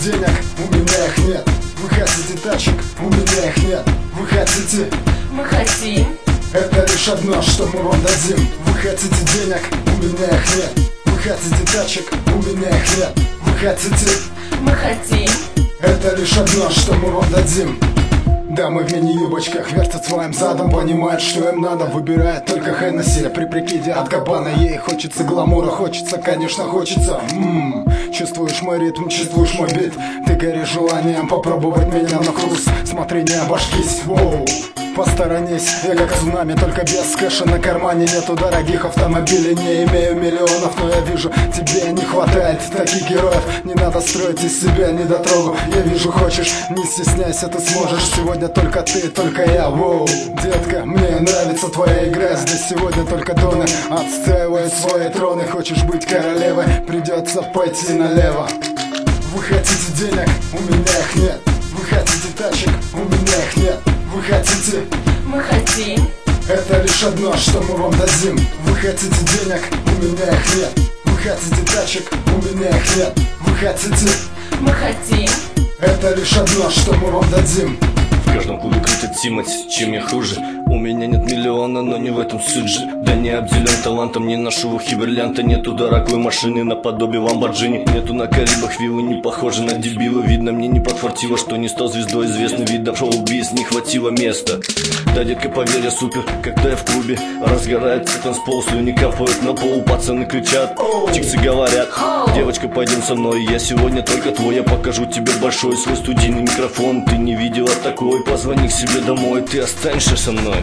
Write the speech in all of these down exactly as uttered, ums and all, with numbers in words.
денег, у меня их нет. Вы хотите тачек, у меня их нет. Вы хотите? Мы хотим. Это лишь одно, что мы вам дадим. Вы хотите денег, у меня их нет. Вы хотите тачек, у меня их нет. Вы хотите? Мы хотим. Это лишь одно, что мы вам дадим. Дамы в мини-юбочках вертят своим задом, понимают, что им надо, выбирают только Хеннесси. При прикиде от Габбана ей хочется гламура, хочется, конечно, хочется. М-м, чувствуешь мой ритм, чувствуешь мой бит. Ты горишь желанием попробовать меня на вкус. Смотри, не обожгись, воу. Посторонись, я как цунами, только без кэша на кармане. Нету дорогих автомобилей, не имею миллионов, но я вижу, тебе не хватает таких героев. Не надо строить из себя недотрогу. Я вижу, хочешь, не стесняйся, ты сможешь. Сегодня только ты, только я, воу. Детка, мне нравится твоя игра. Здесь сегодня только доны отстаивают свои троны. Хочешь быть королевой, придется пойти налево. Вы хотите денег, у меня их нет. Вы хотите тачек, у меня их нет. Вы хотите? Мы хотим. Это лишь одно, что мы вам дадим. Вы хотите денег? У меня их нет. Вы хотите тачек? У меня их нет. Вы хотите? Мы хотим. Это лишь одно, что мы вам дадим. В каждом клубе крутит Тимати, чем я хуже. У меня нет миллиона, но не в этом суть же. Да не обделен талантом, не ношу хиберлянта. Нету дорогой машины наподобие Ламборджини. Нету на Карибах виллы, не похожи на дебила. Видно, мне не подфартило, что не стал звездой известным видом. Шоу-биз, не хватило места. Да, детка, поверь, я супер, когда я в клубе. Разгорается танцпол, слюни капают на пол. Пацаны кричат, чиксы говорят: девочка, пойдем со мной, я сегодня только твой. Я покажу тебе большой свой студийный микрофон. Ты не видела такой, позвони к себе домой. Ты останешься со мной.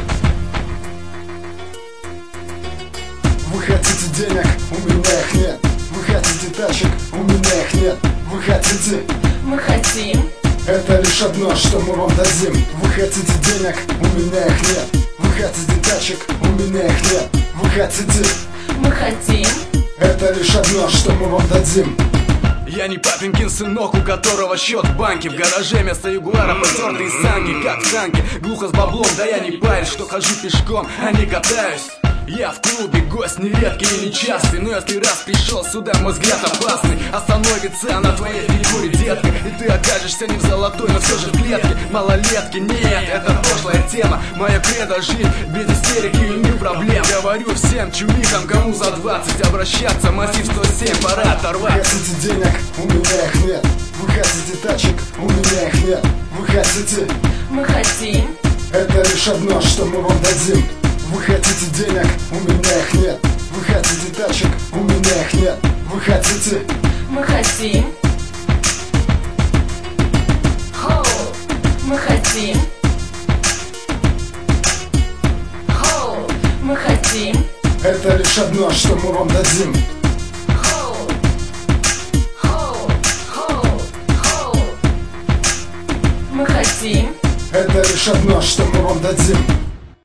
Вы хотите денег? У меня их нет. Вы хотите тачек? У меня их нет. Вы хотите? Мы хотим. Это лишь одно, что мы вам дадим. Вы хотите денег? У меня их нет. Вы хотите тачек? У меня их нет. Вы хотите? Мы хотим. Это лишь одно, что мы вам дадим. Я не папенькин сынок, у которого счет в банке. В гараже вместо Ягуара потертые санки, как в танке. Глухо с баблом, да я не парень, что хожу пешком, а не катаюсь. Я в клубе, гость нередкий и нечастый. Но если раз пришел сюда, мой взгляд опасный. Остановится на твоей фигуре, детка, и ты окажешься не в золотой, но все же в клетке. Малолетки, нет, это прошлая тема. Моя кредо жить без истерики и не проблем. Говорю всем чувикам, кому за двадцать обращаться, массив сто семь, пора оторвать. Вы хотите денег? У меня их нет. Вы хотите тачек? У меня их нет. Вы хотите? Мы хотим. Это лишь одно, что мы вам дадим. Вы хотите денег? У меня их нет. Вы хотите тачек? У меня их нет. Вы хотите? Мы хотим. Хоу. Мы хотим. Хоу. Мы хотим. Это лишь одно, что мы вам дадим. Хоу. Хоу. Хоу. Хоу. Мы хотим. Это лишь одно, что мы вам дадим.